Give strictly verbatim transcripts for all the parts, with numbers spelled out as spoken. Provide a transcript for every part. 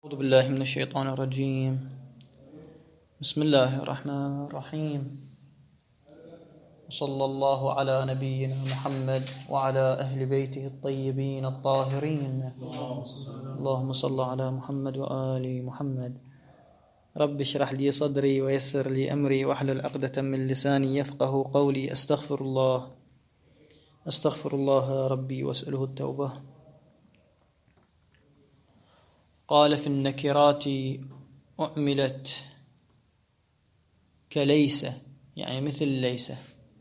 أعوذ بالله من الشيطان الرجيم. بسم الله الرحمن الرحيم. صلى الله على نبينا محمد وعلى أهل بيته الطيبين الطاهرين. اللهم صل على محمد وآل محمد. رب اشرح لي صدري ويسر لي أمري واحلل عقدة من لساني يفقه قولي. أستغفر الله أستغفر الله ربي وأسأله التوبة. قال في النكرات أعملت كليس، يعني مثل ليس،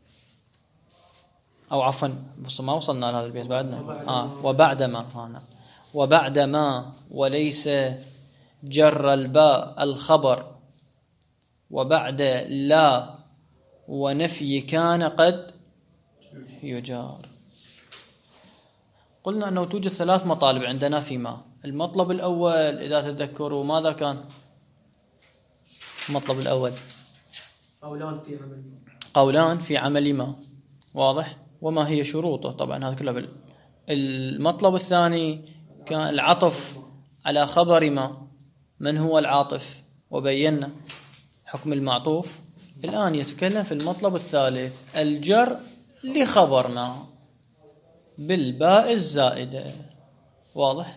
أو عفوا ما وصلنا لهذا البيت بعدنا. آه وبعدما هنا وبعدما وليس جر الباء الخبر، وبعد لا ونفي كان قد يجار. قلنا أنه توجد ثلاث مطالب عندنا فيما. المطلب الأول إذا تذكروا ماذا كان؟ المطلب الأول قولان في عمل قولان في عمل ما، واضح؟ وما هي شروطه؟ طبعا هذا كله بال... المطلب الثاني كان العطف على خبر ما، من هو العاطف؟ وبينا حكم المعطوف. الآن يتكلم في المطلب الثالث الجر لخبر ما بالباء الزائدة، واضح؟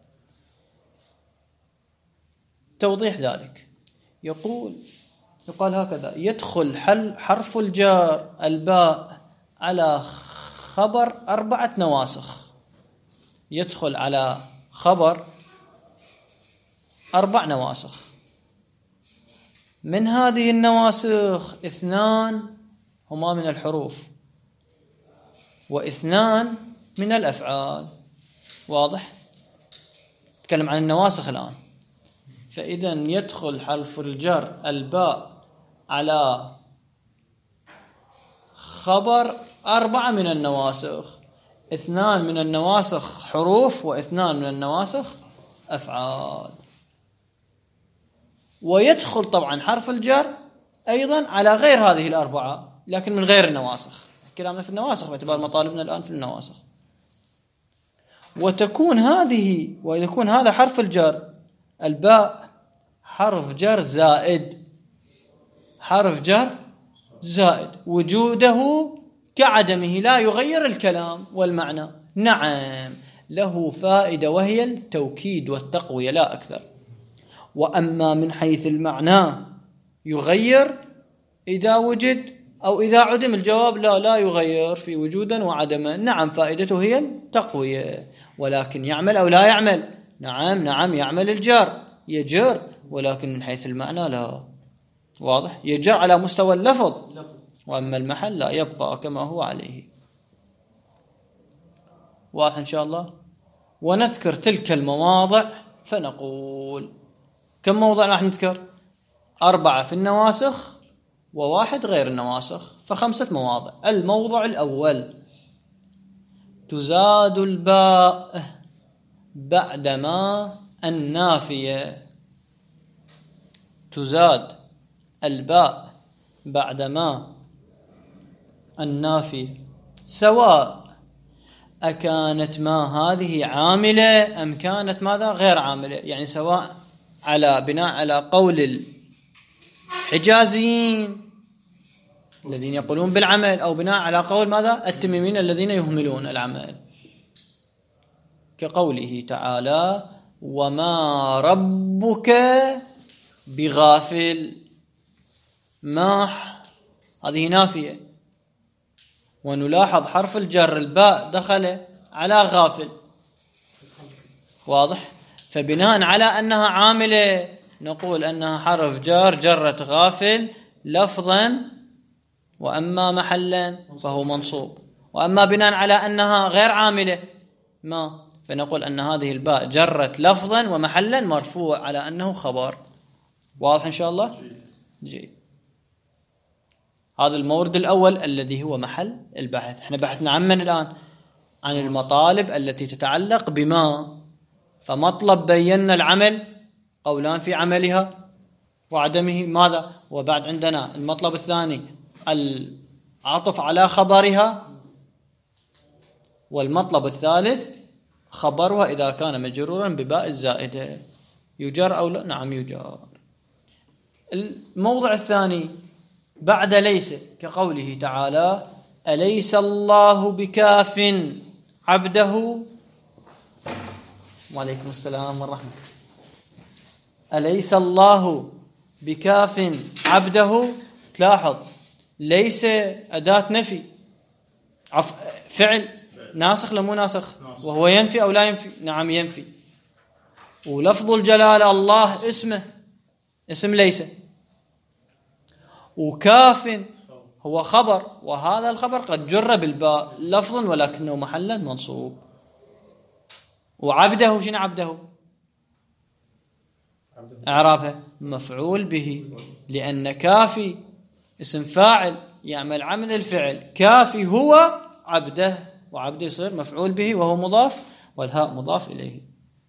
توضيح ذلك يقول يقال هكذا: يدخل حل حرف الجار الباء على خبر أربعة نواسخ. يدخل على خبر أربع نواسخ. من هذه النواسخ اثنان هما من الحروف واثنان من الأفعال، واضح؟ نتكلم عن النواسخ الآن. فإذا يدخل حرف الجر الباء على خبر أربعة من النواسخ، اثنان من النواسخ حروف واثنان من النواسخ أفعال. ويدخل طبعا حرف الجر أيضا على غير هذه الأربعة لكن من غير النواسخ. كلامنا في النواسخ باعتبار مطالبنا الآن في النواسخ. وتكون هذه ويكون هذا حرف الجر الباء حرف جر زائد، حرف جر زائد وجوده كعدمه لا يغير الكلام والمعنى. نعم له فائدة وهي التوكيد والتقوية لا أكثر. وأما من حيث المعنى يغير إذا وجد أو إذا عدم، الجواب لا لا يغير في وجودا وعدما. نعم فائدته هي التقوية، ولكن يعمل أو لا يعمل؟ نعم نعم يعمل الجار، يجر، ولكن من حيث المعنى لا، واضح؟ يجر على مستوى اللفظ، وأما المحل لا يبقى كما هو عليه. واضح إن شاء الله؟ ونذكر تلك المواضع فنقول كم موضع راح نذكر؟ أربعة في النواسخ وواحد غير النواسخ، فخمسة مواضع. الموضع الأول: تزاد الباء بعدما النافية. تزاد الباء بعدما النافية سواء أكانت ما هذه عاملة أم كانت ماذا غير عاملة، يعني سواء على بناء على قول الحجازيين الذين يقولون بالعمل أو بناء على قول ماذا التميمين الذين يهملون العمل، كقوله تعالى: وما ربك بغافل. ما هذه نافية، ونلاحظ حرف الجر الباء دخل على غافل، واضح؟ فبناء على أنها عاملة نقول أنها حرف جار جرت غافل لفظا، وأما محلا فهو منصوب. وأما بناء على أنها غير عاملة ما، فنقول أن هذه الباء جرت لفظا ومحلا مرفوع على أنه خبر. واضح إن شاء الله؟ جيد. هذا المورد الأول الذي هو محل البحث. احنا بحثنا عن من الآن؟ عن المطالب التي تتعلق بما. فمطلب بينا العمل، قولان في عملها وعدمه ماذا؟ وبعد عندنا المطلب الثاني العطف على خبرها، والمطلب الثالث خبرها إذا كان مجرورا بباء الزائدة. يجر أو لا؟ نعم يجر. الموضع الثاني بعد ليس كقوله تعالى أليس الله بكاف عبده. وعليكم السلام والرحمة. أليس الله بكاف عبده. تلاحظ ليس أداة نفي، عف... فعل ناسخ لمو ناسخ، وهو ينفي أو لا ينفي؟ نعم ينفي. ولفظ الجلالة الله اسمه اسم ليس، وكاف هو خبر، وهذا الخبر قد جر بالباء لفظا ولكنه محلا منصوب. وعبده شنو عبده؟ اعرابه مفعول به، لأن كافي اسم فاعل يعمل عمل الفعل، كافي هو عبده، وعبده يصير مفعول به وهو مضاف، والهاء مضاف إليه.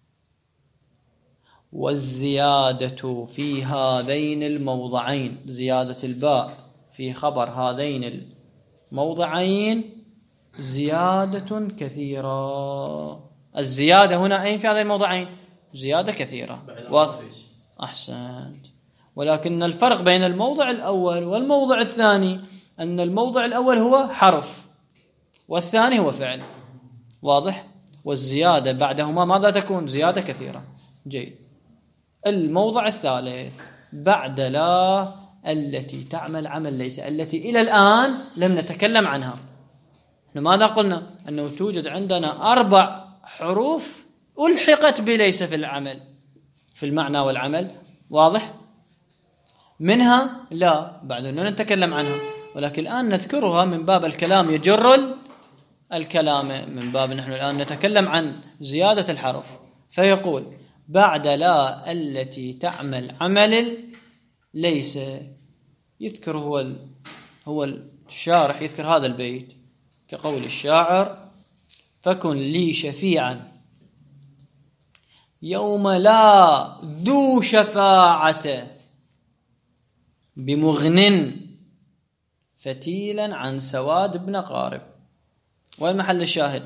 والزيادة في هذين الموضعين، زيادة الباء في خبر هذين الموضعين زيادة كثيرة. الزيادة هنا أين في هذين الموضعين؟ زيادة كثيرة. و... أحسنت. ولكن الفرق بين الموضع الأول والموضع الثاني أن الموضع الأول هو حرف والثاني هو فعل. واضح؟ والزيادة بعدهما ماذا تكون؟ زيادة كثيرة. جيد. الموضع الثالث بعد لا التي تعمل عمل ليس، التي إلى الآن لم نتكلم عنها. ماذا قلنا؟ أنه توجد عندنا أربع حروف ألحقت بليس في العمل، في المعنى والعمل. واضح؟ منها لا، بعد أن نتكلم عنها، ولكن الآن نذكرها من باب الكلام يجر الكلام، من باب نحن الآن نتكلم عن زيادة الحرف. فيقول بعد لا التي تعمل عمل ليس، يذكر هو ال... هو الشارح يذكر هذا البيت كقول الشاعر فكن لي شفيعا يوم لا ذو شفاعة بمغن فتيلا عن سواد بن قارب. وين محل الشاهد؟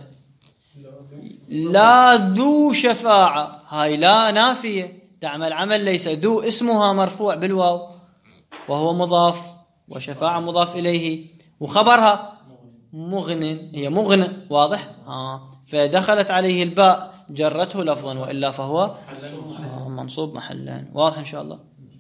لا ذو شفاعة، هاي لا نافية تعمل عمل ليس، ذو اسمها مرفوع بالواو وهو مضاف، وشفاعة مضاف إليه، وخبرها مغن، هي مغن. واضح؟ آه. فدخلت عليه الباء جرته لفظا، وإلا فهو آه منصوب محلا. واضح إن شاء الله.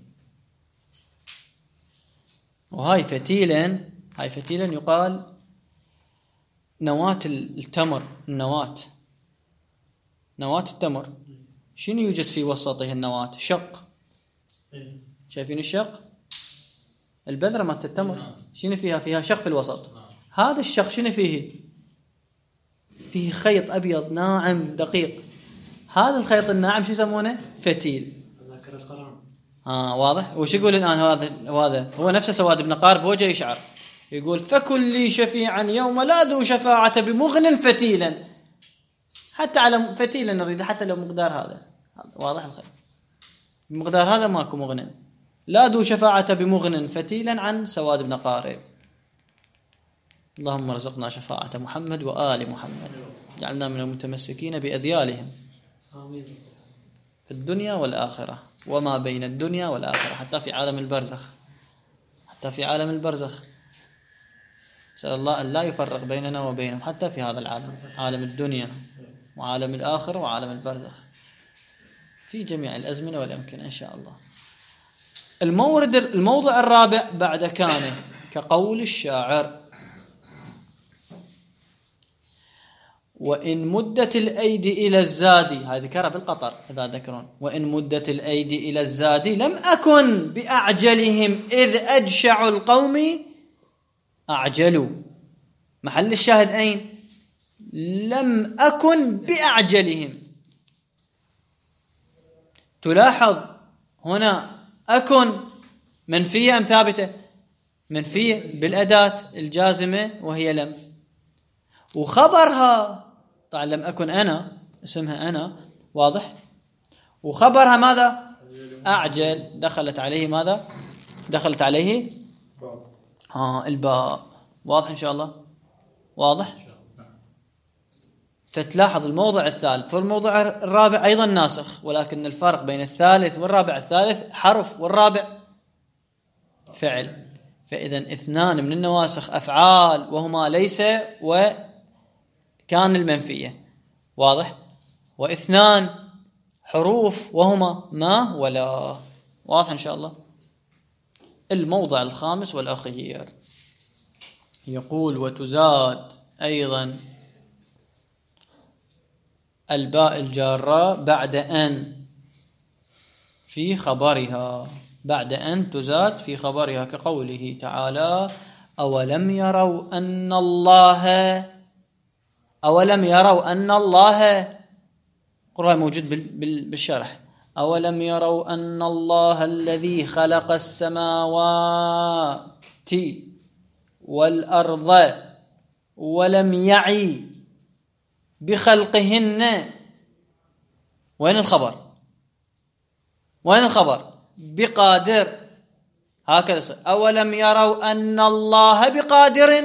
وهاي فتيلا، هاي فتيلا يقال نواة التمر، النواة، نواة التمر شنو يوجد في وسطه النواة؟ شق. شايفين الشق؟ البذرة مالت التمر شنو فيها؟ فيها شق في الوسط. هذا الشق شنو فيه؟ فيه خيط أبيض ناعم دقيق. هذا الخيط الناعم شو يسمونه؟ فتيل. آه واضح. وش يقول الآن هذا؟ هذا هو نفسه سواد بن قارب، وجه يشعر يقول فكن لي شفيعا يوم لا ذو شفاعة بمغن فتيلا، حتى على فتيلا نريد، حتى لو مقدار هذا. واضح الخير؟ بمقدار هذا ماكو مغن. لا ذو شفاعة بمغن فتيلا عن سواد بن قارب. اللهم ارزقنا شفاعة محمد وآل محمد، جعلنا من المتمسكين بأذيالهم في الدنيا والآخرة وما بين الدنيا والآخرة، حتى في عالم البرزخ، حتى في عالم البرزخ. سأل الله أن لا يفرق بيننا وبينهم حتى في هذا العالم، عالم الدنيا وعالم الآخرة وعالم البرزخ، في جميع الأزمنة والأمكنة إن شاء الله. المورد الموضع الرابع بعد كان كقول الشاعر وإن مدت الأيدي إلى الزادي، هذه ذكرها بالقطر إذا ذكرون، وإن مدت الأيدي إلى الزادي لم أكن بأعجلهم إذ أجشع القوم أعجلوا. محل الشاهد أين؟ لم أكن بأعجلهم. تلاحظ هنا أكن منفية أم ثابتة؟ منفية بالأداة الجازمة وهي لم، وخبرها طبعا لم أكن أنا، اسمها أنا. واضح؟ وخبرها ماذا؟ أعجل، دخلت عليه ماذا؟ دخلت عليه ها الباء. واضح إن شاء الله؟ واضح؟ فتلاحظ الموضع الثالث والموضع الرابع أيضا ناسخ، ولكن الفرق بين الثالث والرابع الثالث حرف والرابع فعل. فإذا اثنان من النواسخ أفعال وهما ليس وكان المنفية، واضح؟ واثنان حروف وهما ما ولا. واضح إن شاء الله. الموضع الخامس والأخير يقول وتزاد أيضا الباء الجارة بعد أن في خبرها، بعد أن تزاد في خبرها، كقوله تعالى أولم يروا أن الله، أولم يروا أن الله، قرآن موجود بالشرح، أولم يروا أن الله الذي خلق السماوات والأرض ولم يعي بخلقهن. وين الخبر؟ وين الخبر؟ بقادر. هكذا أولم يروا أن الله بقادر،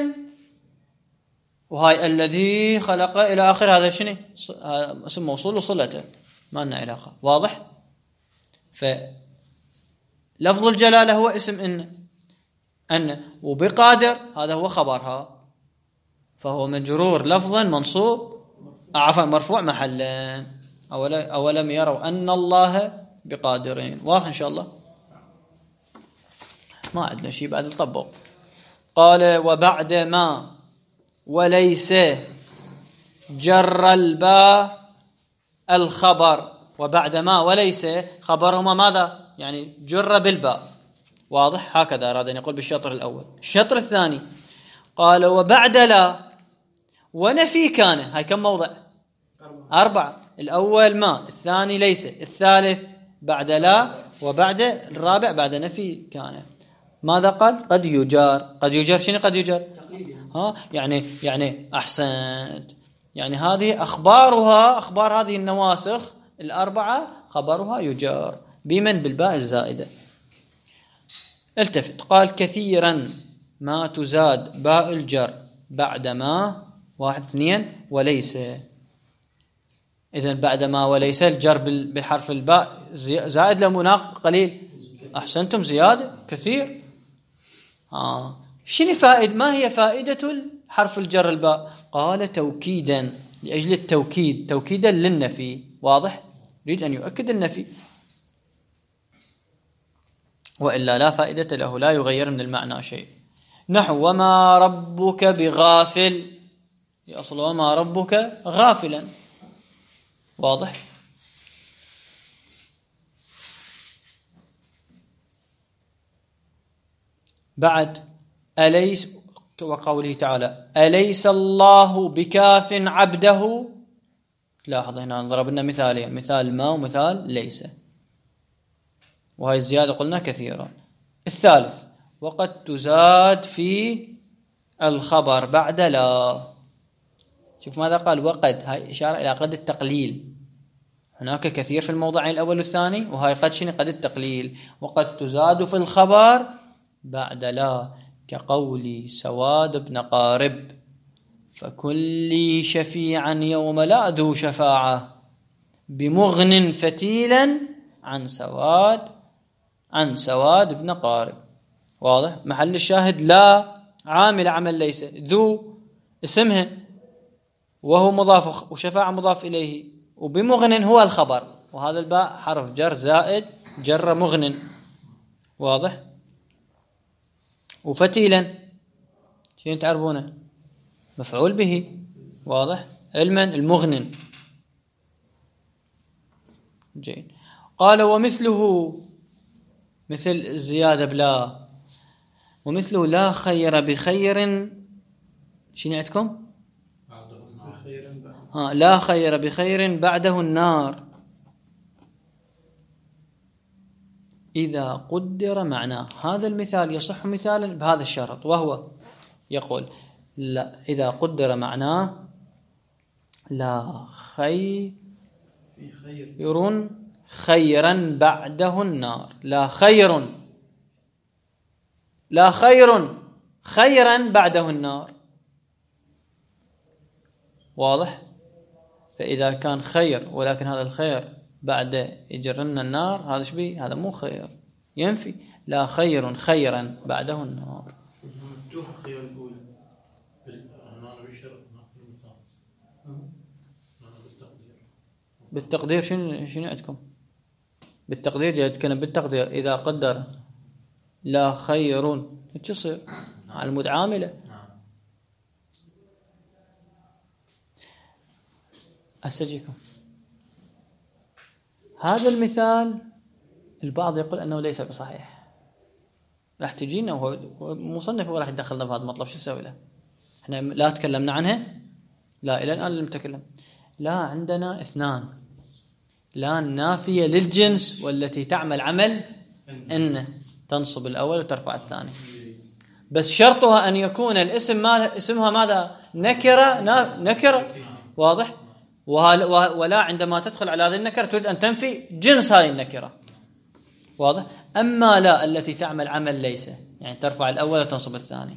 وهاي الذي خلق إلى آخر. هذا شنو؟ اسم موصول وصلته، ما لنا علاقة. واضح؟ فلفظ الجلالة هو اسم إن أن، وبقادر هذا هو خبرها، فهو مجرور لفظا منصوب عفوا مرفوع محلا. أولم يروا أن الله بقادرين. واضح إن شاء الله؟ ما عندنا شيء بعد الطبق. قال وبعد ما وليس جر الباء الخبر. وبعد ما وليس خبرهما ماذا؟ يعني جر بالباء. واضح؟ هكذا أراد أن يقول بالشطر الأول. الشطر الثاني قال وبعد لا ونفي كان. هاي كم موضع؟ أربعة. الأول ما، الثاني ليس، الثالث بعد لا، وبعد الرابع بعد نفي كان. ماذا قال؟ قد يجار. قد يجار شنو قد يجار؟ ها يعني يعني أحسنت، يعني هذه أخبارها، أخبار هذه النواسخ الأربعة خبرها يجار بمن؟ بالباء الزائدة. التفت. قال كثيرا ما تزاد باء الجر بعد ما واحد اثنين وليس. إذن بعد ما وليس الجر بحرف الباء زائد لمناق قليل. أحسنتم، زيادة كثير. آه. شنو فائد؟ ما هي فائدة حرف الجر الباء؟ قال توكيدا، لأجل التوكيد، توكيدا للنفي. واضح؟ يريد أن يؤكد النفي، وإلا لا فائدة له، لا يغير من المعنى شيء. نحو وما ربك بغافل، أصل وما ربك غافلا. واضح؟ بعد أليس، وقوله تعالى أليس الله بكاف عبده. لاحظ هنا ضربنا مثالين، مثال ما ومثال ليس، وهي الزيادة قلنا كثيرا. الثالث وقد تزاد في الخبر بعد لا. شوف ماذا قال؟ وقد، هاي إشارة إلى قد التقليل. هناك كثير في الموضعين الأول والثاني، وهاي قد شنو؟ قد التقليل. وقد تزاد في الخبر بعد لا، كقولي سواد بن قارب فكل شفيعا يوم لا ذو شفاعة بمغن فتيلا عن سواد عن سواد بن قارب. واضح؟ محل الشاهد لا عامل عمل ليس، ذو اسمها وهو مضاف وشفاعة مضاف إليه، وبمغن هو الخبر، وهذا الباء حرف جر زائد جر مغن. واضح؟ وفتيلا شين تعرفونه؟ مفعول به. واضح؟ علما المغنن. جيد. قال ومثله، مثل الزيادة بلا، ومثله لا خير بخير. شين عندكم؟ ها لا خير بخير بعده النار إذا قدر معناه. هذا المثال يصح مثالا بهذا الشرط، وهو يقول لا إذا قدر معناه لا خير خيرا بعده النار. لا خير لا خير خيرا بعده النار. واضح؟ فإذا كان خير ولكن هذا الخير بعد يجرنا النار، هذا شبيه؟ هذا مو خير، ينفي. لا خير خيرا بعده النار. مفتوحة خير الأولى بالتقدير. شنو شنو عندكم بالتقدير؟ جاي يتكلم بالتقدير. إذا قدر لا خير ايش يصير؟ على المتعاملة. أستجيكم هذا المثال البعض يقول أنه ليس بصحيح. راح تجينا وهو مصنف وراح يدخلنا في هذا المطلب، شو نسوي له؟ احنا لا تكلمنا عنها، لا إلى الآن لم نتكلم. لا عندنا اثنان، لا نافية للجنس والتي تعمل عمل إن، تنصب الأول وترفع الثاني، بس شرطها أن يكون الاسم ما اسمها ماذا؟ نكرة. نكرة واضح. ولا عندما تدخل على هذه النكرة تريد أن تنفي جنس هذه النكرة، واضح. أما لا التي تعمل عمل ليس، يعني ترفع الأول وتنصب الثاني،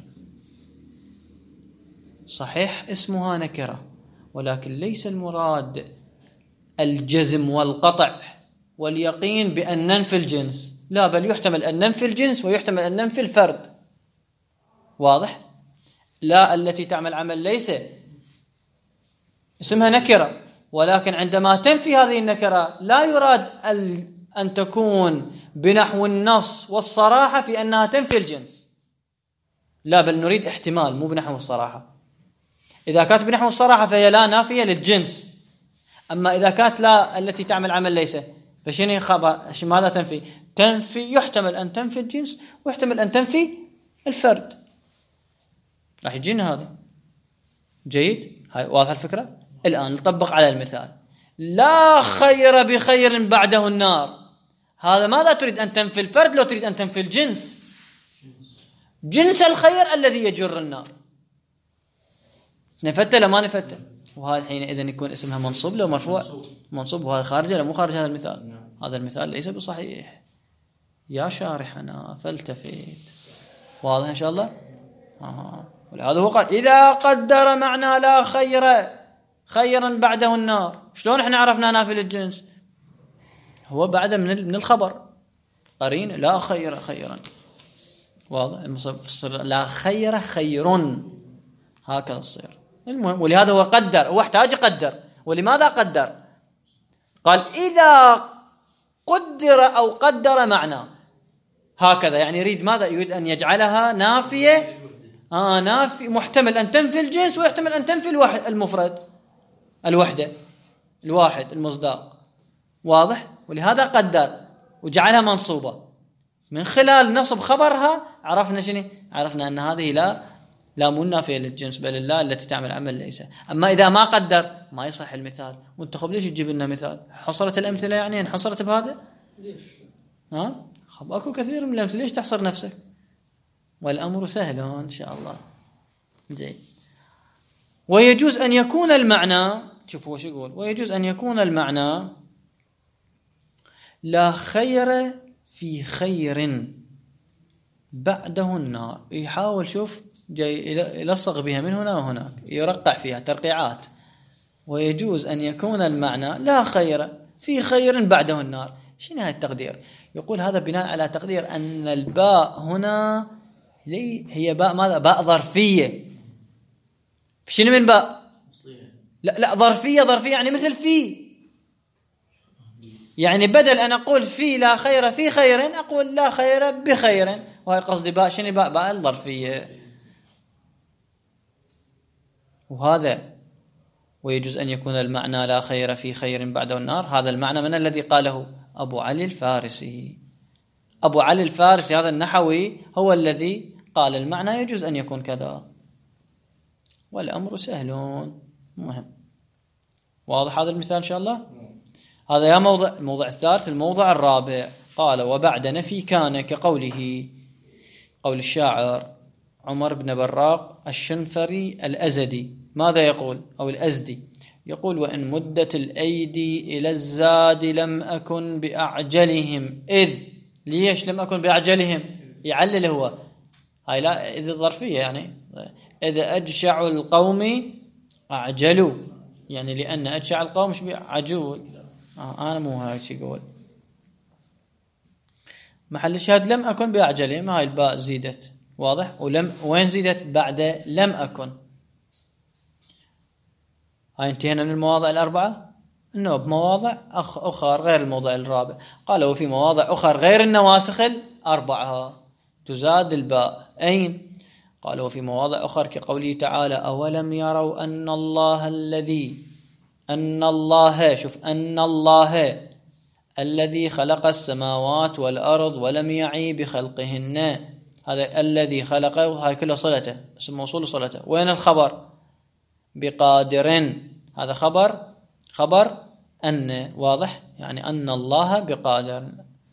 صحيح اسمها نكرة ولكن ليس المراد الجزم والقطع واليقين بأن ننفي الجنس، لا، بل يحتمل أن ننفي الجنس ويحتمل أن ننفي الفرد، واضح. لا التي تعمل عمل ليس اسمها نكرة، ولكن عندما تنفي هذه النكرة لا يراد أن تكون بنحو النص والصراحة في أنها تنفي الجنس، لا، بل نريد احتمال، مو بنحو الصراحة. إذا كانت بنحو الصراحة فهي لا نافية للجنس، أما إذا كانت لا التي تعمل عمل ليس فشنو خبر؟ ماذا تنفي؟ تنفي يحتمل أن تنفي الجنس ويحتمل أن تنفي الفرد. راح يجينا هذا. جيد، هاي واضحة الفكرة. الآن نطبق على المثال. لا خير بخير بعده النار، هذا ماذا تريد أن تنفي؟ الفرد لو تريد أن تنفي الجنس، جنس الخير الذي يجر النار. نفتة لما نفتة، وهذا حينئذ يكون اسمها منصوب لو مرفوع منصوب، وهذا خارج ولا مو خارج هذا المثال؟ هذا المثال ليس بصحيح يا شارحنا، فالتفت. واضح إن شاء الله. آه. ولهذا هو قال إذا قدر معنى لا خير خيرا بعده النار. شلون احنا عرفنا نافي للجنس؟ هو بعد من من الخبر قرين لا خير خيرا، واضح. المصدر لا خير خير، هكذا تصير. المهم، ولهذا هو قدر، هو احتاج يقدر. ولماذا قدر؟ قال إذا قدر أو قدر معنى هكذا، يعني يريد ماذا؟ يريد أن يجعلها نافية، آه نافي محتمل أن تنفي الجنس ويحتمل أن تنفي الواحد المفرد، الوحدة، الواحد، المصداق، واضح. ولهذا قدر وجعلها منصوبة. من خلال نصب خبرها عرفنا شنو؟ عرفنا أن هذه لا لا مو نافية للجنس بل لا التي تعمل عمل ليس. أما إذا ما قدر ما يصح المثال. وانت خب ليش تجيب لنا مثال؟ حصرت الأمثلة يعني انحصرت بهذا؟ ليش؟ ها؟ خب أكو كثير من الأمثلة، ليش تحصر نفسك؟ والأمر سهل إن شاء الله. جيد. ويجوز أن يكون المعنى، شوفوا وش يقول، ويجوز أن يكون المعنى لا خير في خير بعده النار. يحاول شوف جاي يلصق بها من هنا وهناك، يرقع فيها ترقيعات. ويجوز أن يكون المعنى لا خير في خير بعده النار. شنو هذا التقدير؟ يقول هذا بناء على تقدير أن الباء هنا هي باء ماذا؟ باء ظرفية. شنو من باء؟ لا لا ظرفية. ظرفية يعني مثل في، يعني بدل أن أقول في لا خير في خير أقول لا خير بخير، وهي قصدي باء شنو؟ باء باء الظرفية. وهذا ويجوز أن يكون المعنى لا خير في خير بعده النار. هذا المعنى من الذي قاله؟ أبو علي الفارسي. أبو علي الفارسي هذا النحوي هو الذي قال المعنى يجوز أن يكون كذا. والأمر سهل مهم. واضح هذا المثال إن شاء الله. هذا يا موضع الموضع الثالث. الموضع الرابع قال وبعد نفي كان كقوله قول الشاعر عمر بن براق الشنفري الأزدي. ماذا يقول؟ أو الأزدي يقول وإن مدت الأيدي إلى الزاد لم أكن بأعجلهم. إذ ليش لم أكن بأعجلهم؟ يعلل هو هاي لا إذ الظرفية، يعني إذا أجشع القوم أعجلوا يعني لأن أجشع القوم مش عجول. آه أنا مو هاي شي قول. محل الشاهد لم أكن بأعجلهم، هاي الباء زيدت واضح. ولم وين زيدت؟ بعد لم أكن. هاي انتهينا من المواضع الأربعة. إنه بمواضع أخ أخر غير الموضع الرابع. قالوا في مواضع أخر غير النواسخ الأربعة تزاد الباء. أين؟ قالوا في مواضع أخر كقوله تعالى أولم يروا أن الله الذي أن الله شوف أن الله الذي خلق السماوات والأرض ولم يعي بخلقهن. هذا الذي خلقه هاي كلها صلته، اسم موصول صلته. وين الخبر؟ بقادر. هذا خبر خبر أن واضح، يعني أن الله بقادر.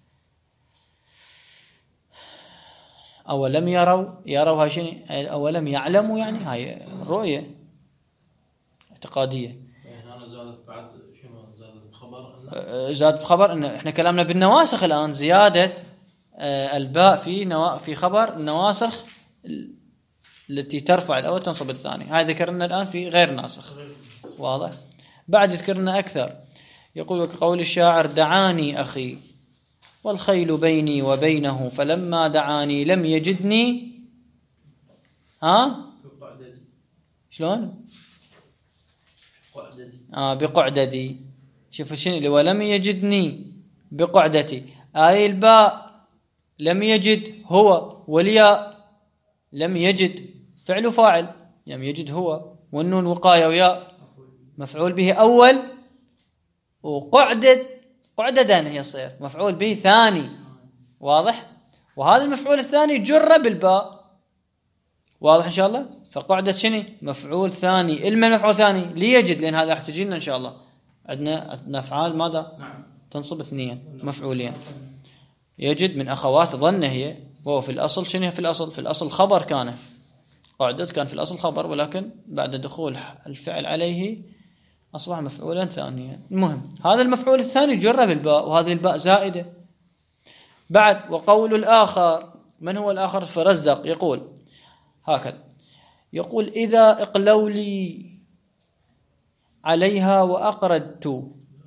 أولم يروا يروا هاي شنو؟ أولم يعلموا، يعني هاي رؤية اعتقادية. يعني أنا زادت بعد شنو؟ زادت بخبر أن زاد بخبر أن إحنا كلامنا بالنواسخ الآن. زيادة الباء في نوا في خبر النواسخ التي ترفع الأول تنصب الثاني. هاي ذكرنا الآن في غير ناسخ واضح. بعد ذكرنا أكثر. يقول قول الشاعر دعاني أخي والخيل بيني وبينه فلما دعاني لم يجدني ها بقعدتي. شلون؟ قعدتي. آه بقعدتي. شوف شنو اللي ولم يجدني بقعدتي. آي الباء لم يجد هو، والياء لم يجد فعل وفاعل. لم يجد هو، والنون وقاية وياء مفعول به أول، وقعدت قعدة هي صير مفعول به ثاني واضح. وهذا المفعول الثاني جر بالباء واضح إن شاء الله. فقعدة شنو؟ مفعول ثاني. إلما مفعول ثاني ليجد، لأن هذا احتجينا إن شاء الله. عندنا عندنا أفعال ماذا؟ تنصب اثنين مفعولين. يجد من أخوات ظن هي، وهو في الأصل شنو في الأصل؟ في الأصل خبر كان. قعدت كان في الأصل خبر، ولكن بعد دخول الفعل عليه أصبح مفعولا ثانيا. المهم هذا المفعول الثاني جر بالباء، وهذه الباء زائدة. بعد وقول الآخر. من هو الآخر؟ فرزق يقول هكذا، يقول إذا اقلولي عليها وأقردت.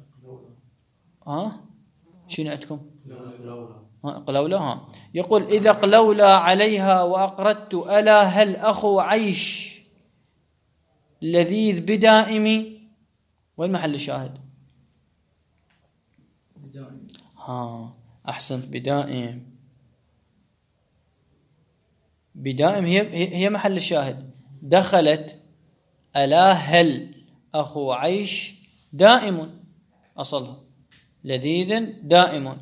ها شنو عندكم؟ اقلولا. ها يقول إذا اقلولا عليها وأقردت ألا هل أخو عيش لذيذ بدائمي. وين محل الشاهد؟ بدائم. ها أحسنت. بدائم. بدائم هي هي محل الشاهد. دخلت ألا هل أخو عيش دائم أصلها، لذيذ دائم.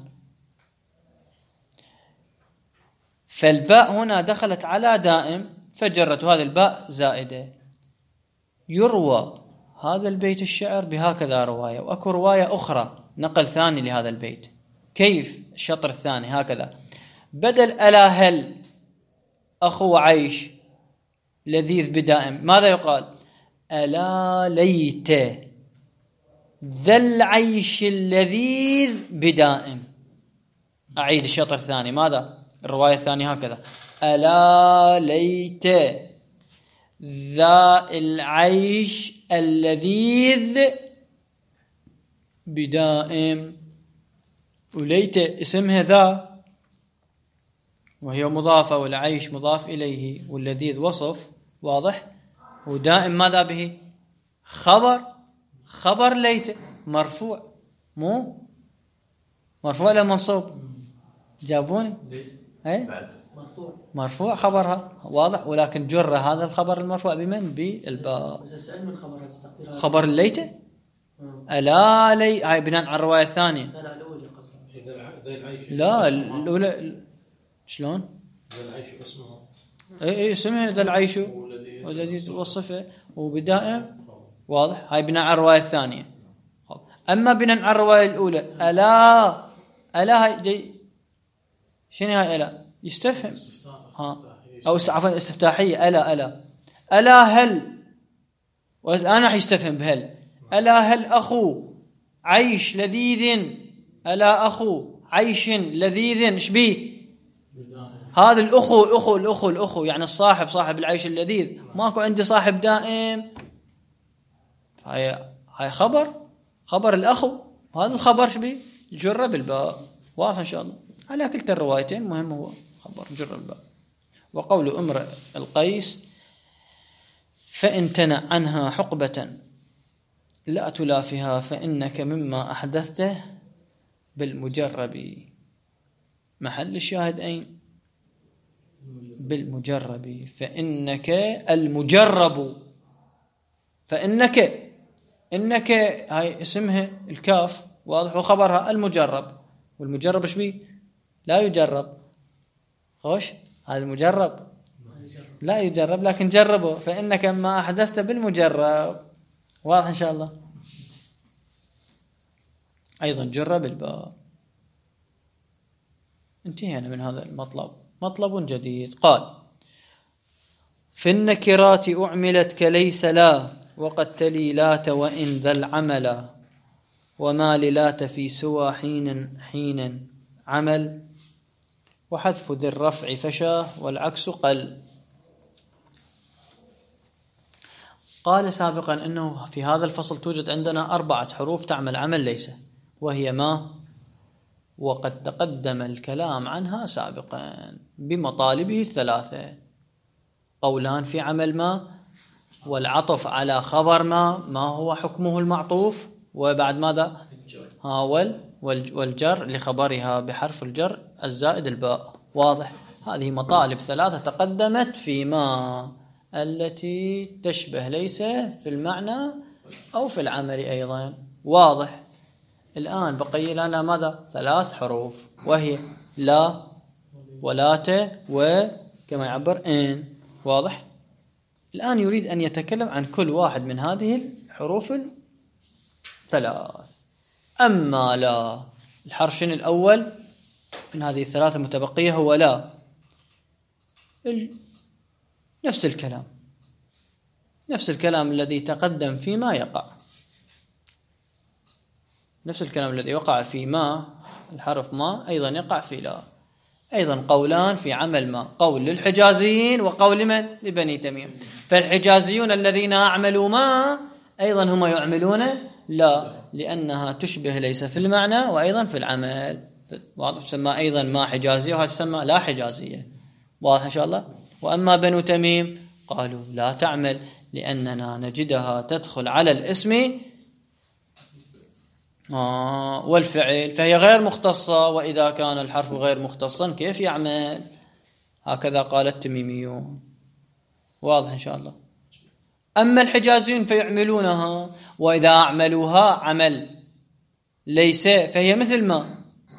فالباء هنا دخلت على دائم فجرت، هذه الباء زائدة. يروى هذا البيت الشعر بهكذا رواية، وأكو رواية أخرى نقل ثاني لهذا البيت. كيف؟ الشطر الثاني هكذا: بدل ألا هل أخو عيش لذيذ بدائم، ماذا يقال؟ ألا ليت ذا العيش اللذيذ بدائم. أعيد الشطر الثاني. ماذا؟ الرواية الثانية هكذا: ألا ليت ذا العيش اللذيذ بدائم. وليت اسمها ذا وهي مضافة، والعيش مضاف إليه، واللذيذ وصف واضح. ودائم ماذا به؟ خبر خبر ليت مرفوع، مو مرفوع ولا منصوب؟ جابوني ايه مرفوع مرفوع خبرها واضح، ولكن جر هذا الخبر المرفوع بمن؟ بالباء. بس اسال من خبر هذا خبر الليته. الا لي هاي بناء على الروايه الثانيه. لا لا الاولى قصدي. لا الاولى شلون؟ ذا العيش اسمه اي اي اسمه ذا العيش والذي توصفه وبدائم واضح. هاي بناء على الروايه الثانيه. اما بناء على الروايه الاولى الا الا هاي جاي شنو هاي الا؟ يستفهم ها او عفوا استفتاحيه. الا الا الا هل، والان راح يستفهم بهل. الا هل اخو عيش لذيذ، الا اخو عيش لذيذ ايش بيه؟ هذا الاخو الاخو الاخو الاخو يعني الصاحب، صاحب العيش اللذيذ. ماكو عندي صاحب دائم. هاي هاي خبر خبر الأخو، هذا الخبر شبيه جر بالباء. واضح إن شاء الله. على كلتا الروايتين مهم هو خبر جر بالباء. وقول امرئ القيس فإن تنع عنها حقبة لا تلافها فإنك مما أحدثته بالمجرب. محل الشاهد أين؟ بالمجرب. فإنك المجرب، فإنك إنك هاي اسمها الكاف واضح، وخبرها المجرب، والمجرب ايش بيه؟ لا يجرب. خوش هذا المجرب لا يجرب لكن جربه، فإنك ما أحدثت بالمجرب. واضح إن شاء الله. أيضا جرب الباء. انتهينا من هذا المطلب. مطلب جديد قال في النكرات أعملت كليس لا وقد تلي لات وإن ذا العمل وما للات في سوى حين حين عمل وحذف ذي الرفع فشا والعكس قل. قال سابقا أنه في هذا الفصل توجد عندنا أربعة حروف تعمل عمل ليس، وهي ما، وقد تقدم الكلام عنها سابقا بمطالبه الثلاثة. قولان في عمل ما، والعطف على خبر ما ما هو حكمه المعطوف، وبعد ماذا هاول والجر لخبرها بحرف الجر الزائد الباء. واضح. هذه مطالب ثلاثة تقدمت في ما التي تشبه ليس في المعنى أو في العمل أيضا. واضح. الآن بقي لنا ماذا؟ ثلاث حروف، وهي لا ولات وكما يعبر إن. واضح. الآن يريد أن يتكلم عن كل واحد من هذه الحروف الثلاث. أما لا، الحرف الأول من هذه الثلاثة المتبقية هو لا. نفس الكلام نفس الكلام الذي تقدم فيما يقع، نفس الكلام الذي وقع في ما الحرف ما أيضا يقع في لا. أيضا قولان في عمل ما، قول للحجازيين وقول من؟ لبني تميم. فالحجازيون الذين أعملوا ما أيضا هم يعملون لا، لأنها تشبه ليس في المعنى وأيضا في العمل. واضح. تسمى أيضا ما حجازية وهذا تسمى لا حجازية. واضح إن شاء الله. وأما بنو تميم قالوا لا تعمل لأننا نجدها تدخل على الاسم آه والفعل، فهي غير مختصة، وإذا كان الحرف غير مختصا كيف يعمل؟ هكذا قال التميميون. واضح إن شاء الله. أما الحجازيون فيعملونها، وإذا أعملوها عمل ليس فهي مثل ما.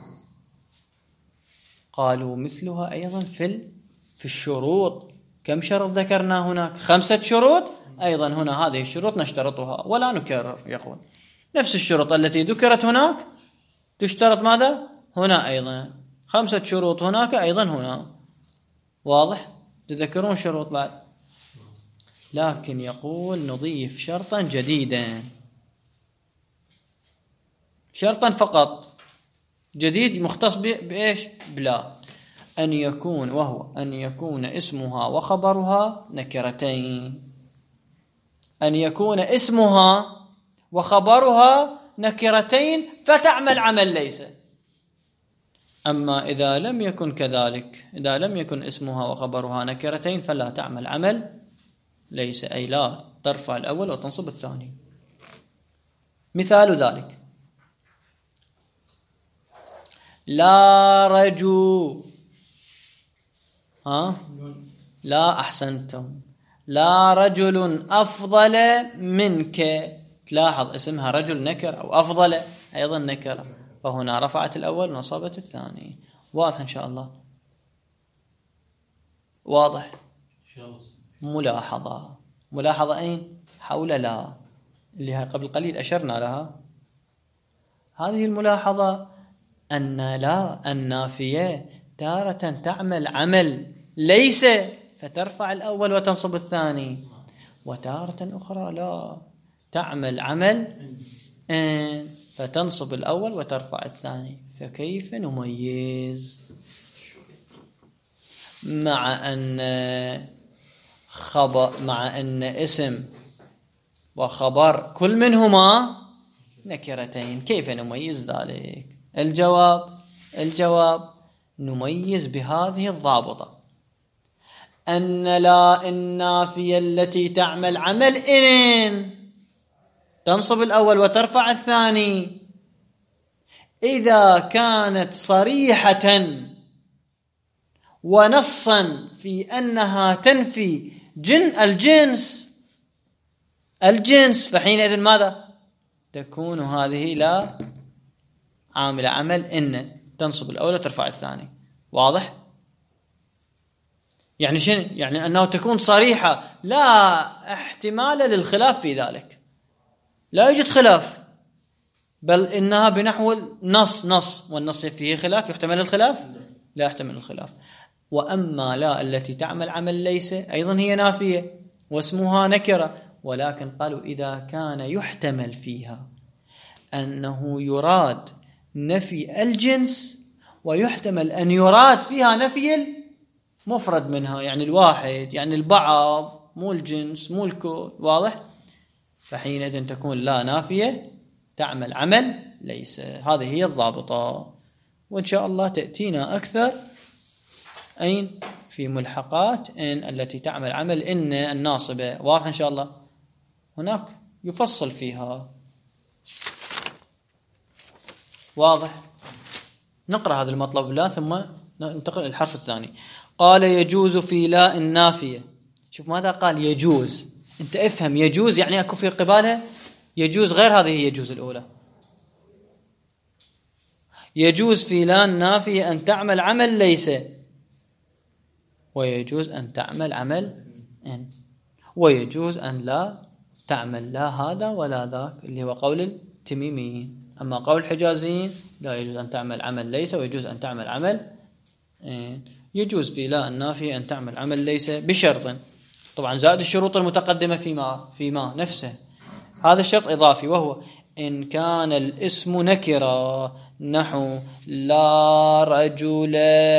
قالوا مثلها أيضا في في الشروط. كم شرط ذكرنا هناك؟ خمسة شروط. أيضا هنا هذه الشروط نشترطها ولا نكرر يا أخوان. نفس الشروط التي ذكرت هناك تشترط ماذا؟ هنا أيضا. خمسة شروط هناك أيضا هنا. واضح. تذكرون شروط بعد. لكن يقول نضيف شرطا جديدا، شرطا فقط جديد مختص بإيش؟ بلا. أن يكون وهو أن يكون اسمها وخبرها نكرتين. أن يكون اسمها وخبرها نكرتين فتعمل عمل ليس. أما إذا لم يكن كذلك، إذا لم يكن اسمها وخبرها نكرتين فلا تعمل عمل ليس، أي لا ترفع الأول وتنصب الثاني. مثال ذلك لا رجو ها لا أحسنتم لا رجل أفضل منك. تلاحظ اسمها رجل نكر أو أفضل أيضا نكر، فهنا رفعت الأول ونصبت الثاني. واضح إن شاء الله. واضح. ملاحظة ملاحظة أين؟ حول لا اللي قبل قليل أشرنا لها. هذه الملاحظة أن لا النافية تارة تعمل عمل ليس فترفع الأول وتنصب الثاني، وتارة أخرى لا تعمل عمل أن فتنصب الأول وترفع الثاني. فكيف نميز مع أن خبر مع أن اسم وخبر كل منهما نكرتين. كيف نميز ذلك؟ الجواب الجواب نميز بهذه الضابطة: أن لا النافية التي تعمل عمل إن تنصب الأول وترفع الثاني إذا كانت صريحة ونصا في أنها تنفي جن الجنس الجنس فحينئذ ماذا؟ تكون هذه لا عامل عمل إن تنصب الأول وترفع الثاني. واضح؟ يعني شنو؟ يعني أنه تكون صريحة لا احتمال للخلاف في ذلك، لا يوجد خلاف، بل إنها بنحو النص نص، والنص فيه خلاف، يحتمل الخلاف؟ لا يحتمل الخلاف. وأما لا التي تعمل عمل ليس أيضا هي نافية واسمها نكرة، ولكن قالوا إذا كان يحتمل فيها أنه يراد نفي الجنس ويحتمل أن يراد فيها نفي المفرد منها، يعني الواحد، يعني البعض، مو الجنس مو الكل. واضح؟ فحينئذ تكون لا نافية تعمل عمل ليس. هذه هي الضابطة، وإن شاء الله تأتينا أكثر أين في ملحقات إن التي تعمل عمل إن الناصبة. واضح إن شاء الله؟ هناك يفصل فيها. واضح؟ نقرأ هذا المطلب لا ثم ننتقل إلى الحرف الثاني. قال يجوز في لا النافية. شوف ماذا قال؟ يجوز. أنت افهم يجوز يعني أكو في قبالها يجوز غير هذه يجوز الأولى. يجوز في لا النافية أن تعمل عمل ليس، ويجوز أن تعمل عمل إن، ويجوز أن لا تعمل لا هذا ولا ذاك، اللي هو قول التميميين. أما قول الحجازيين لا يجوز أن تعمل عمل ليس ويجوز أن تعمل عمل إن. يجوز في لا النافية أن تعمل عمل ليس بشرط، طبعا زائد الشروط المتقدمة فيما فيما نفسه. هذا الشرط إضافي، وهو إن كان الاسم نكرة نحو لا رجل.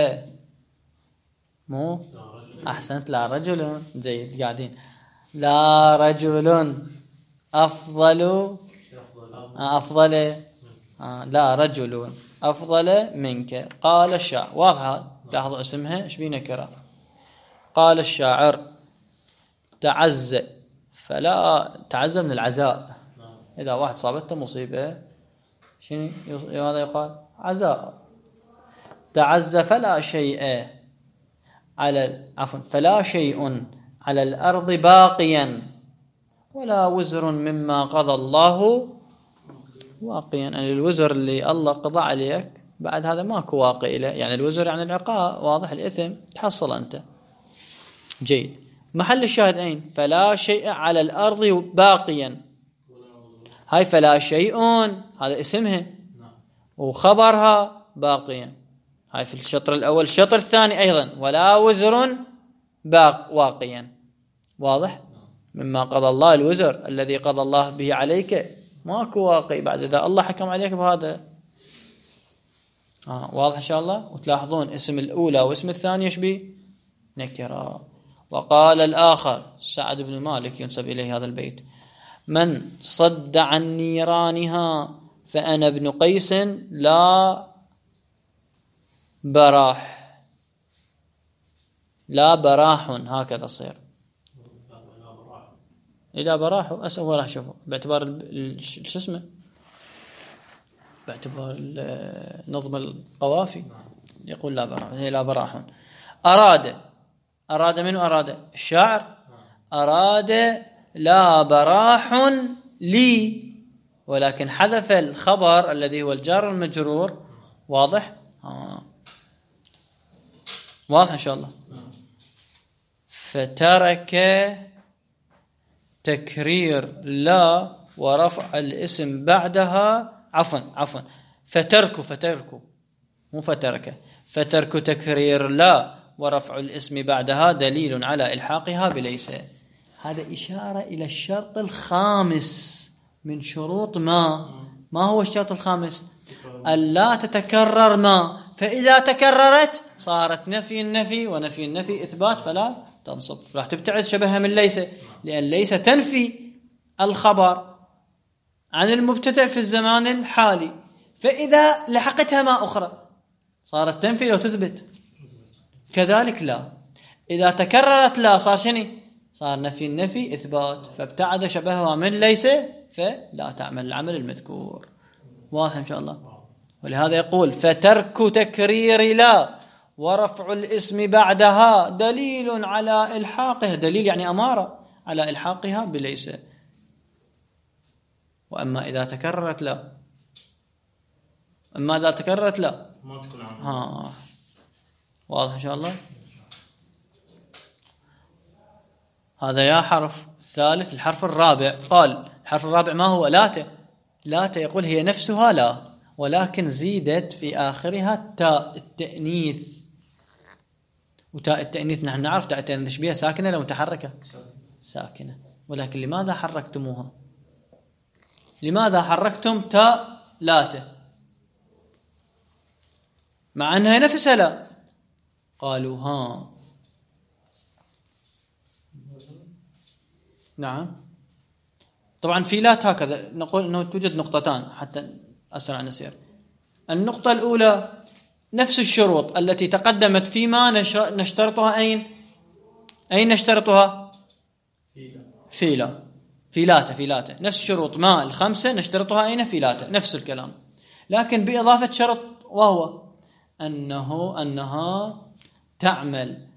مو أحسنت، لا رجل. جيد، قاعدين. لا رجل أفضل أفضل آه لا رجل أفضل منك. قال الشاعر. واضح؟ لاحظوا اسمها ايش بيه نكرة. قال الشاعر تعز فلا تعز من العزاء. إذا واحد صابته مصيبة شنو ماذا يقال؟ عزاء. تعز فلا شيء على عفوا فلا شيء على الأرض باقيا ولا وزر مما قضى الله واقيا. يعني الوزر اللي الله قضى عليك بعد هذا ماكو واقي له، يعني الوزر يعني العقاب. واضح؟ الإثم تحصل أنت. جيد. محل الشاهد أين؟ فلا شيء على الأرض باقيا. هاي فلا شيء هذا اسمها وخبرها باقيا. هاي في الشطر الأول. الشطر الثاني أيضا ولا وزر باق واقيا. واضح؟ مما قضى الله، الوزر الذي قضى الله به عليك ماكو واقي بعد إذا الله حكم عليك بهذا. آه واضح إن شاء الله؟ وتلاحظون اسم الأولى واسم الثانية يشبه نكرة. وقال الآخر سعد بن مالك ينسب إليه هذا البيت: من صد عن نيرانها فأنا ابن قيس لا براح. لا براح هكذا تصير. لا براح أسوأ. راح شوفوا باعتبار شو اسمه، باعتبار نظم القوافي يقول لا براح. هي لا براح. أراد أراد منه أراد الشاعر أراد لا براح لي، ولكن حذف الخبر الذي هو الجار المجرور. واضح؟ آه. واضح إن شاء الله. فترك تكرير لا ورفع الاسم بعدها عفوا عفوا فترك فترك مو فترك فترك تكرير لا ورفع الاسم بعدها دليل على إلحاقها بليس. هذا إشارة إلى الشرط الخامس من شروط ما. ما هو الشرط الخامس؟ ألا تتكرر ما، فإذا تكررت صارت نفي النفي، ونفي النفي إثبات فلا تنصب. راح تبتعد شبهها من ليس، لأن ليس تنفي الخبر عن المبتدأ في الزمان الحالي، فإذا لحقتها ما أخرى صارت تنفي لو تثبت. كذلك لا، إذا تكررت لا صار شنو؟ صار نفي النفي إثبات، فابتعد شبهها من ليس فلا تعمل العمل المذكور. واضح إن شاء الله. ولهذا يقول فترك تكرير لا ورفع الاسم بعدها دليل على إلحاقها، دليل يعني أمارة على إلحاقها بليس. وأما إذا تكررت لا، أما إذا تكررت لا ما تكون عامل. ها واضح إن شاء الله. هذا يا حرف. الثالث الحرف الرابع. قال الحرف الرابع ما هو؟ لاته. لاته يقول هي نفسها لا، ولكن زيدت في آخرها تاء التأنيث. وتاء التأنيث نحن نعرف تاء التأنيث بها ساكنة لو متحركة؟ ساكنة. ولكن لماذا حركتموها؟ لماذا حركتم تاء لاته مع أنها نفسها لا؟ قالوا ها نعم. طبعا في لات هكذا نقول أنه توجد نقطتان حتى أسرع نسير. النقطة الأولى نفس الشروط التي تقدمت فيما نشترطها. أين أين نشترطها؟ في لا. في لاته في لاته نفس الشروط ما الخمسة نشترطها أين؟ في لاته، نفس الكلام، لكن بإضافة شرط وهو أنه أنها تعمل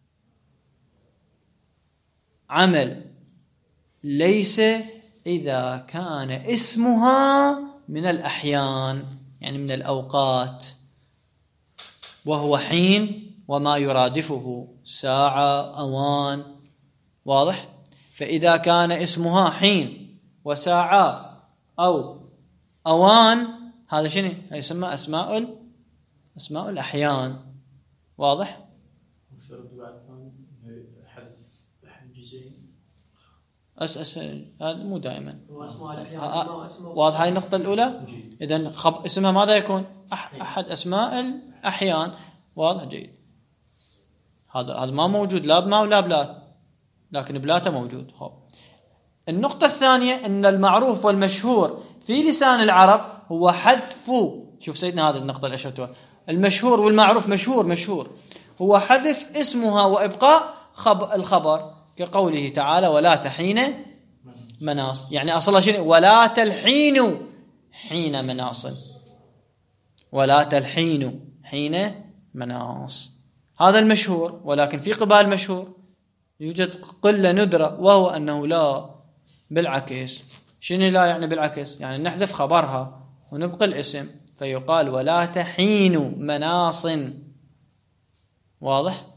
عمل ليس إذا كان اسمها من الأحيان، يعني من الأوقات، وهو حين وما يرادفه ساعة أوان. واضح؟ فإذا كان اسمها حين وساعة أو أوان هذا شنو؟ يسمى أسماء ال... أسماء الأحيان. واضح؟ وشرط بعد ثاني حذف أحد جزئين. أس أس هذا مو دائما. واضح واضح هاي النقطة الأولى. إذن خب... اسمها ماذا يكون؟ أح... أحد أسماء الأحيان. واضح جيد. هذا هذا ما موجود لا بما ولا بلات، لكن بلاته موجود. خب. النقطة الثانية أن المعروف والمشهور في لسان العرب هو حذف. شوف سيدنا هذه النقطة اللي أشرتها. المشهور والمعروف مشهور مشهور هو حذف اسمها وإبقاء خب... الخبر، كقوله تعالى ولا تحين مناص، يعني أصلا شنو؟ ولا تلحين حين مناص، ولا تلحين حين مناص. هذا المشهور. ولكن في قبال المشهور يوجد قلة ندرة، وهو أنه لا بالعكس. شنو لا يعني بالعكس؟ يعني نحذف خبرها ونبقى الاسم، فيقال ولا تحين مناص. واضح؟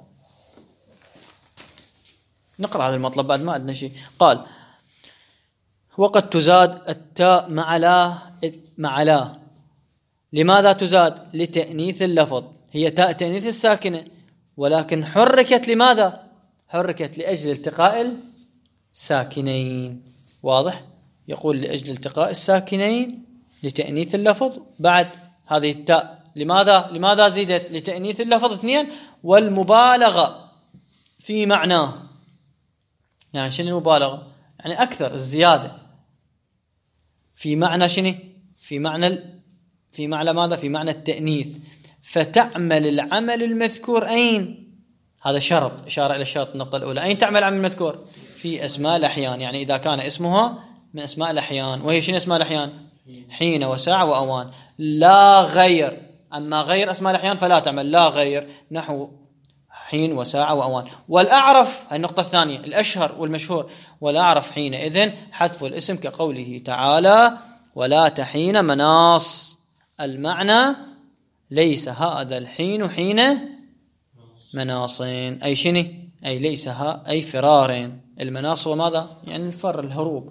نقرأ هذا المطلب بعد ما عندنا شيء. قال وقد تزاد التاء مع لا مع لا. لماذا تزاد؟ لتأنيث اللفظ، هي تاء تأنيث الساكنة، ولكن حركت. لماذا حركت؟ لأجل التقاء الساكنين. واضح؟ يقول لأجل التقاء الساكنين لتأنيث اللفظ. بعد هذه التاء لماذا لماذا زيدت؟ لتأنيث اللفظ اثنين، والمبالغة في معناه. يعني شنو المبالغة؟ يعني أكثر الزيادة في معنى شنو؟ في معنى في معنى ماذا؟ في معنى التأنيث. فتعمل العمل المذكور أين؟ هذا شرط، إشارة إلى الشرط. النقطة الأولى أين تعمل العمل المذكور؟ في أسماء الأحيان، يعني إذا كان اسمها من أسماء الأحيان. وهي شنو أسماء الأحيان؟ حين وساعة وأوان، لا غير. أما غير أسماء الأحيان فلا تعمل، لا غير، نحو حين وساعة وأوان. والأعرف، هذه النقطة الثانية، الأشهر والمشهور. والأعرف حينئذ حذف الاسم، كقوله تعالى ولا تحين مناص. المعنى ليس هذا الحين حين مناصين، أي شنو؟ أي ليس ها أي فرارين. المناص هو ماذا؟ يعني الفر، الهروب.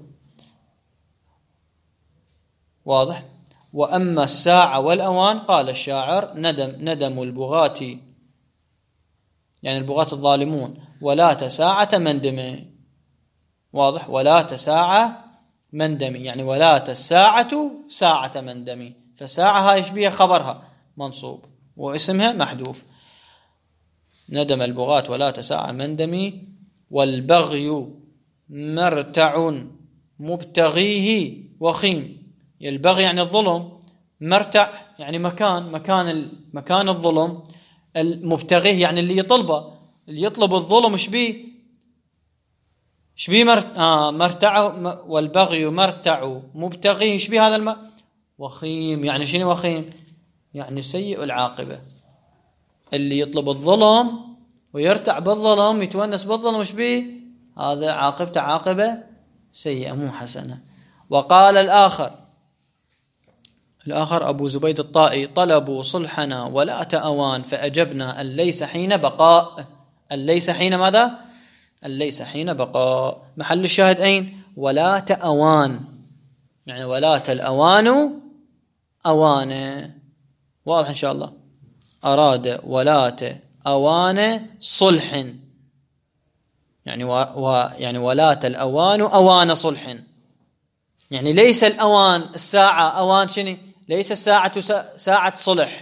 واضح؟ وأما الساعة والأوان قال الشاعر ندم ندم البغاة، يعني البغاة الظالمون، ولا تساعة مندمي. واضح؟ ولا تساعة مندمي، يعني ولا تساعة ساعة مندمي. فساعة هاي يشبه خبرها منصوب واسمها محذوف. ندم البغاة ولا تساعة مندمي. والبغي مرتع مبتغيه وخيم. البغي يعني الظلم، مرتع يعني مكان، مكان مكان الظلم. المبتغيه يعني اللي يطلبه، اللي يطلب الظلم ايش بيه؟ ايش بيه مر... آه مرتعه. والبغي مرتع مبتغيه ايش بيه هذا الم... وخيم يعني شنو وخيم؟ يعني سيء العاقبة. اللي يطلب الظلم ويرتع بالظلم، يتونس بالظلم، ايش بيه؟ هذا عاقبته عاقبة سيئة مو حسنة. وقال الآخر الآخر أبو زبيد الطائي: طلبوا صلحنا ولا تأوان فأجبنا أن ليس حين بقاء. أن ليس حين ماذا؟ أن ليس حين بقاء. محل الشاهد أين؟ ولا تأوان، يعني ولا الأوان أوان. واضح إن شاء الله. أراد ولا أوان صلح، يعني و... و... يعني ولا الأوان أوان صلح، يعني ليس الأوان الساعة أوان شنو؟ ليس الساعة سا... ساعة صلح.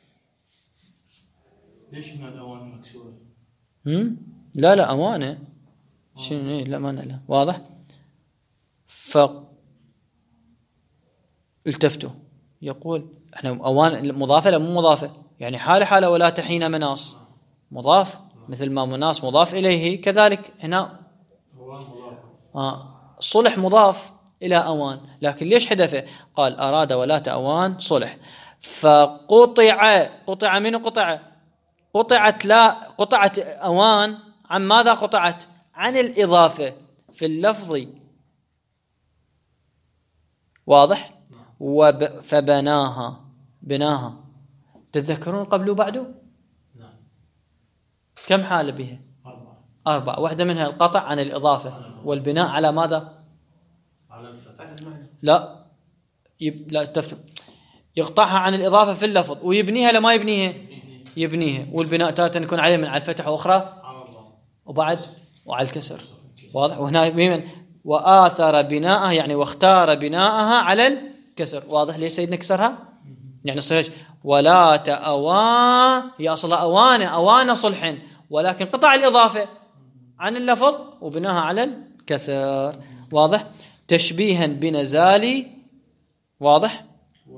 ليش هنا الأوان مكسورة؟ هم؟ لا لا أوانه شنو؟ لا ما لا واضح. ف التفتوا يقول احنا أوان مضافة لا مو مضافة، يعني حالة حالة ولا تحين مناص مضاف، مثل ما مناص مضاف إليه كذلك هنا آه صلح مضاف إلى أوان. لكن ليش حدثه؟ قال أراد ولا أوان صلح. فقطع قطع منه قطع قطعت لا قطعت أوان عن ماذا قطعت؟ عن الإضافة في اللفظ. واضح. وب فبناها بناها. تتذكرون قبل وبعده؟ نعم. كم حالة بها؟ أربعة. أربعة. واحدة منها القطع عن الإضافة، والبناء على ماذا؟ على الفتح. لا يب... لا تف... يقطعها عن الإضافة في اللفظ ويبنيها لما يبنيها يبنيها. والبناء تارة يكون عليه من على الفتح وأخرى وبعد وعلى الكسر. واضح. وهنا بمن وآثر بناءها يعني واختار بناءها على الكسر. واضح ليش سيدنا كسرها؟ يعني صحيح ولا تأوان هي أصلها أوانة أوانة صلح، ولكن قطع الإضافة عن اللفظ وبناها على الكسر. واضح. تشبيها بنزالي. واضح.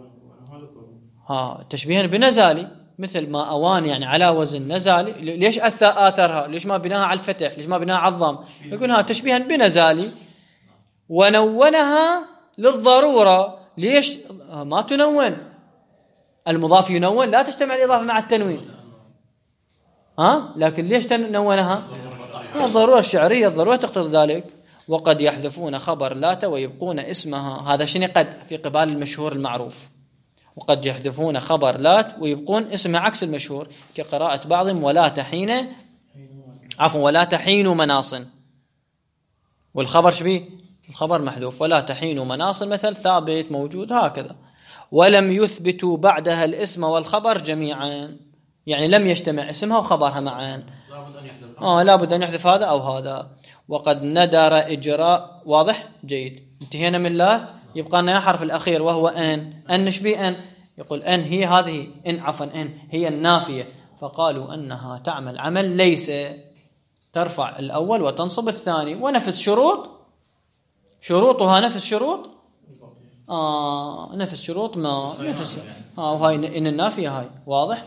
ها تشبيها بنزالي مثل ما أوان يعني على وزن نزالي. ليش آثرها؟ ليش ما بناها على الفتح؟ ليش ما بناها على الضم؟ يقول ها تشبيها بنزالي. ونونها للضرورة. ليش ما تنون؟ المضاف ينون، لا تجتمع الإضافة مع التنوين. ها لكن ليش تنونها؟ الضرورة الشعرية، الضرورة تقتضي ذلك. وقد يحذفون خبر لات ويبقون اسمها. هذا شنو قد في قبال المشهور المعروف. وقد يحذفون خبر لات ويبقون اسمها عكس المشهور، كقراءة بعضهم ولا تحين عفوا ولا تحين مناص، والخبر شبيه؟ الخبر محذوف. ولا تحين مناص مثل ثابت موجود هكذا. ولم يثبتوا بعدها الاسم والخبر جميعا، يعني لم يجتمع اسمها وخبرها معا. آه لابد أن يحذف هذا أو هذا. وقد ندر إجراء. واضح جيد. انتهينا من لا. يبقى لنا حرف الأخير وهو أن. أن نشبه أن. يقول أن هي هذه إن عفوا إن هي النافية. فقالوا أنها تعمل عمل ليس، ترفع الأول وتنصب الثاني. ونفس شروط شروطها نفس شروط آه نفس شروط ما نفس آه وهاي إن النافية هاي. واضح.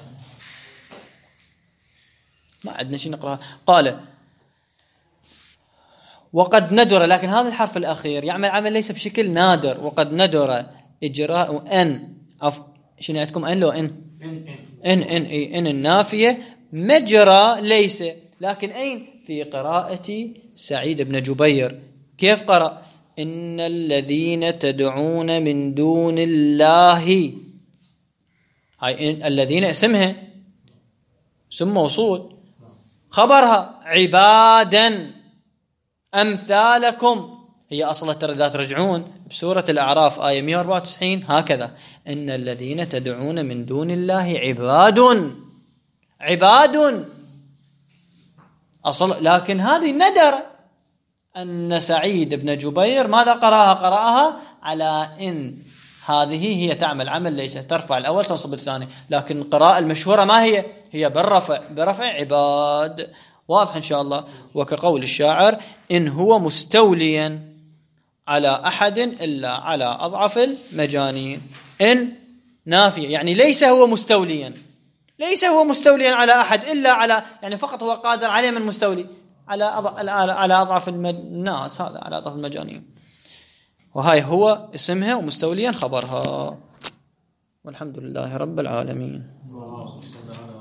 ما عندنا شيء نقرأ. قال وقد ندر، لكن هذا الحرف الأخير يعمل عمل ليس بشكل نادر. وقد ندر إجراء أن أف... شنو عندكم أن لو إن إن إن إن, إن, إن النافية مجرى ليس. لكن أين؟ في قراءة سعيد بن جبير. كيف قرأ؟ إن الذين تدعون من دون الله. هاي إن الذين اسمها اسم موصول، خبرها عبادا أمثالكم. هي أصلا ترى ذات رجعون بسورة الأعراف آية مئة وأربعة وتسعين هكذا. إن الذين تدعون من دون الله عباد عباد أصل. لكن هذه ندر أن سعيد بن جبير ماذا قرأها؟ قرأها على إن هذه هي تعمل عمل ليس، ترفع الأول تنصب الثاني. لكن القراءة المشهورة ما هي؟ هي بالرفع برفع عباد. واضح إن شاء الله. وكقول الشاعر إن هو مستوليا على أحد إلا على أضعف المجانين. إن نافية يعني ليس هو مستوليا، ليس هو مستوليا على أحد إلا على، يعني فقط هو قادر عليه من مستولي على على أضعف الناس، هذا على أضعف المجانين. وهاي هو اسمها ومستوليا خبرها. والحمد لله رب العالمين.